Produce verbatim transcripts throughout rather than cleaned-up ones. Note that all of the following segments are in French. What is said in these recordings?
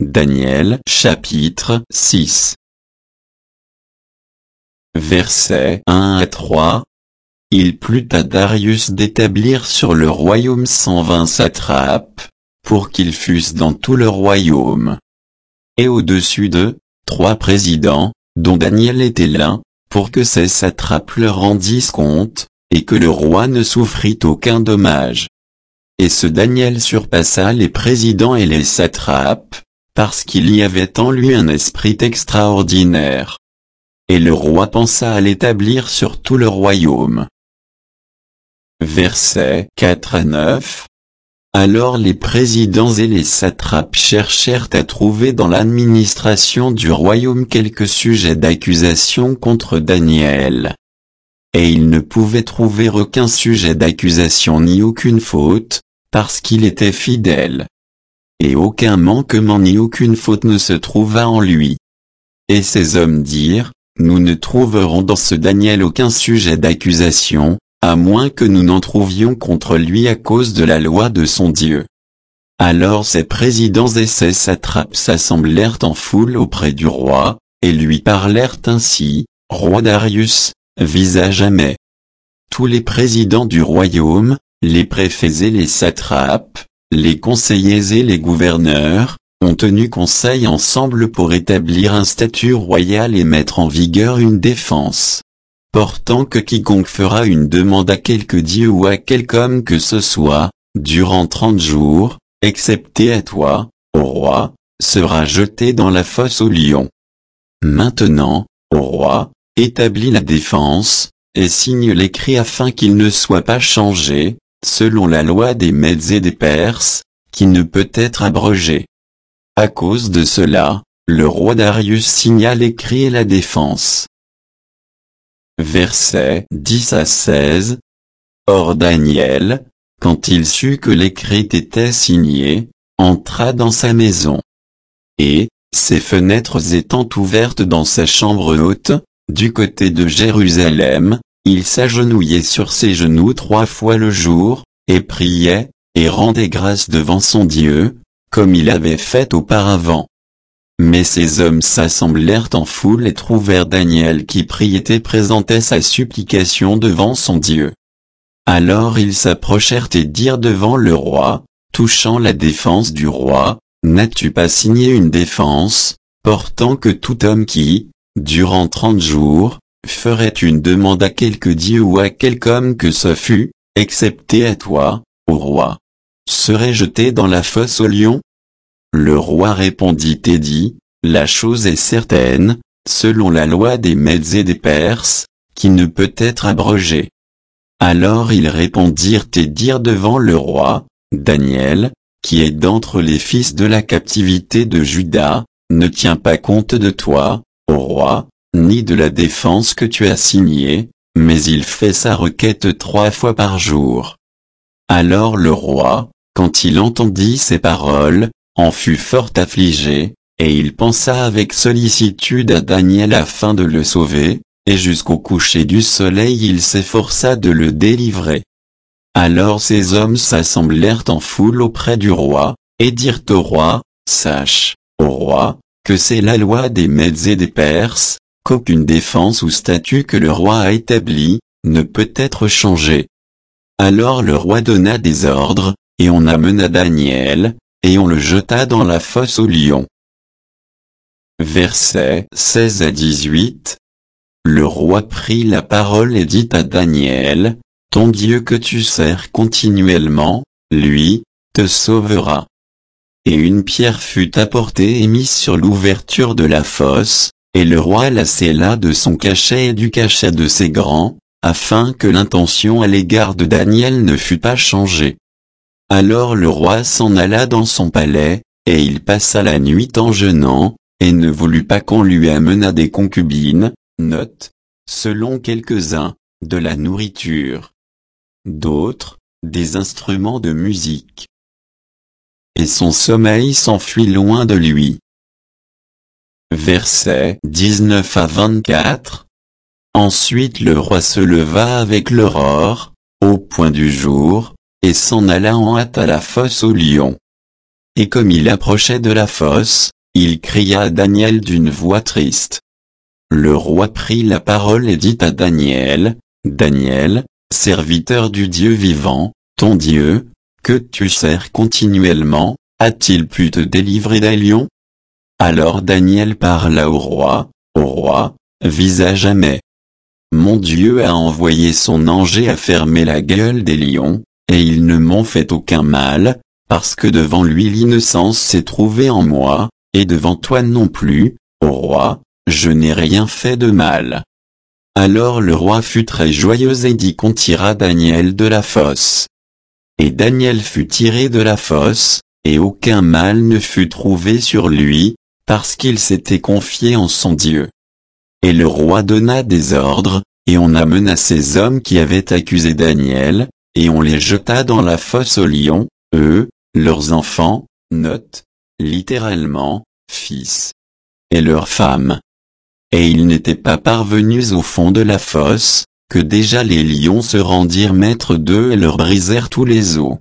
Daniel chapitre six. Versets un à trois. Il plut à Darius d'établir sur le royaume cent vingt satrapes, pour qu'ils fussent dans tout le royaume. Et au-dessus d'eux, trois présidents, dont Daniel était l'un, pour que ces satrapes leur rendissent compte, et que le roi ne souffrit aucun dommage. Et ce Daniel surpassa les présidents et les satrapes, parce qu'il y avait en lui un esprit extraordinaire. Et le roi pensa à l'établir sur tout le royaume. Versets quatre à neuf. Alors les présidents et les satrapes cherchèrent à trouver dans l'administration du royaume quelques sujets d'accusation contre Daniel. Et ils ne pouvaient trouver aucun sujet d'accusation ni aucune faute, parce qu'il était fidèle. Et aucun manquement ni aucune faute ne se trouva en lui. Et ces hommes dirent, nous ne trouverons dans ce Daniel aucun sujet d'accusation, à moins que nous n'en trouvions contre lui à cause de la loi de son Dieu. Alors ces présidents et ces satrapes s'assemblèrent en foule auprès du roi, et lui parlèrent ainsi, Roi Darius, vis à jamais. Tous les présidents du royaume, les préfets et les satrapes, les conseillers et les gouverneurs, ont tenu conseil ensemble pour établir un statut royal et mettre en vigueur une défense, portant que quiconque fera une demande à quelque dieu ou à quelque homme que ce soit, durant trente jours, excepté à toi, ô roi, sera jeté dans la fosse aux lions. Maintenant, ô roi, établis la défense, et signe l'écrit afin qu'il ne soit pas changé, selon la loi des Mèdes et des Perses, qui ne peut être abrogée. À cause de cela, le roi Darius signa l'écrit et la défense. Versets dix à seize. Or Daniel, quand il sut que l'écrit était signé, entra dans sa maison. Et, ses fenêtres étant ouvertes dans sa chambre haute, du côté de Jérusalem, il s'agenouillait sur ses genoux trois fois le jour, et priait, et rendait grâce devant son Dieu, comme il avait fait auparavant. Mais ces hommes s'assemblèrent en foule et trouvèrent Daniel qui priait et présentait sa supplication devant son Dieu. Alors ils s'approchèrent et dirent devant le roi, touchant la défense du roi, n'as-tu pas signé une défense, portant que tout homme qui, durant trente jours, ferait une demande à quelque dieu ou à quelque homme que ce fût, excepté à toi, ô roi, serait jeté dans la fosse aux lions? Le roi répondit et dit, la chose est certaine, selon la loi des Mèdes et des Perses, qui ne peut être abrogée. Alors ils répondirent et dirent devant le roi, Daniel, qui est d'entre les fils de la captivité de Juda, ne tient pas compte de toi, ô roi, ni de la défense que tu as signée, mais il fait sa requête trois fois par jour. Alors le roi, quand il entendit ces paroles, en fut fort affligé, et il pensa avec sollicitude à Daniel afin de le sauver, et jusqu'au coucher du soleil il s'efforça de le délivrer. Alors ces hommes s'assemblèrent en foule auprès du roi, et dirent au roi, sache, ô roi, que c'est la loi des Mèdes et des Perses, qu'aucune défense ou statut que le roi a établi, ne peut être changée. Alors le roi donna des ordres, et on amena Daniel, et on le jeta dans la fosse aux lions. Versets seize à dix-huit. Le roi prit la parole et dit à Daniel, ton Dieu que tu sers continuellement, lui, te sauvera. Et une pierre fut apportée et mise sur l'ouverture de la fosse, et le roi la scella de son cachet et du cachet de ses grands, afin que l'intention à l'égard de Daniel ne fût pas changée. Alors le roi s'en alla dans son palais, et il passa la nuit en jeûnant, et ne voulut pas qu'on lui amenât des concubines, note, selon quelques-uns, de la nourriture. D'autres, des instruments de musique. Et son sommeil s'enfuit loin de lui. Versets dix-neuf à vingt-quatre. Ensuite le roi se leva avec l'aurore, au point du jour, et s'en alla en hâte à la fosse aux lions. et comme il approchait de la fosse, il cria à Daniel d'une voix triste. Le roi prit la parole et dit à Daniel, « Daniel, serviteur du Dieu vivant, ton Dieu, que tu sers continuellement, a-t-il pu te délivrer des lions ?» Alors Daniel parla au roi, « Au roi, visage à mai. Mon Dieu a envoyé son ange et a fermé la gueule des lions, et ils ne m'ont fait aucun mal, parce que devant lui l'innocence s'est trouvée en moi, et devant toi non plus, ô roi, je n'ai rien fait de mal. » Alors le roi fut très joyeux et dit qu'on tira Daniel de la fosse. Et Daniel fut tiré de la fosse, et aucun mal ne fut trouvé sur lui, parce qu'il s'était confié en son Dieu. Et le roi donna des ordres, et on amena ces hommes qui avaient accusé Daniel, et on les jeta dans la fosse aux lions, eux, leurs enfants, note, littéralement, fils, et leurs femmes. Et ils n'étaient pas parvenus au fond de la fosse, que déjà les lions se rendirent maîtres d'eux et leur brisèrent tous les os.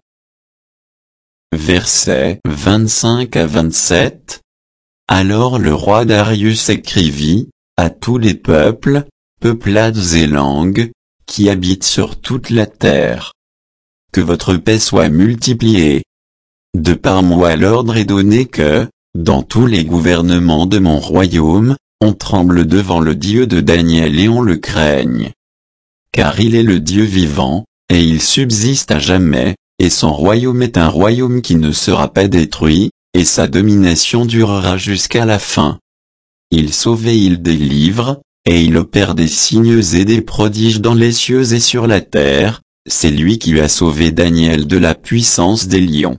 Versets vingt-cinq à vingt-sept. Alors le roi Darius écrivit, à tous les peuples, peuplades et langues, qui habitent sur toute la terre. Que votre paix soit multipliée. De par moi l'ordre est donné que, dans tous les gouvernements de mon royaume, on tremble devant le Dieu de Daniel et on le craigne. Car il est le Dieu vivant, et il subsiste à jamais, et son royaume est un royaume qui ne sera pas détruit, et sa domination durera jusqu'à la fin. Il sauve et il délivre, et il opère des signes et des prodiges dans les cieux et sur la terre, c'est lui qui a sauvé Daniel de la puissance des lions.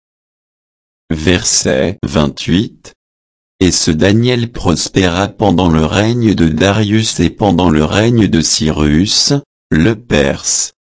Verset vingt-huit. Et ce Daniel prospéra pendant le règne de Darius et pendant le règne de Cyrus, le Perse.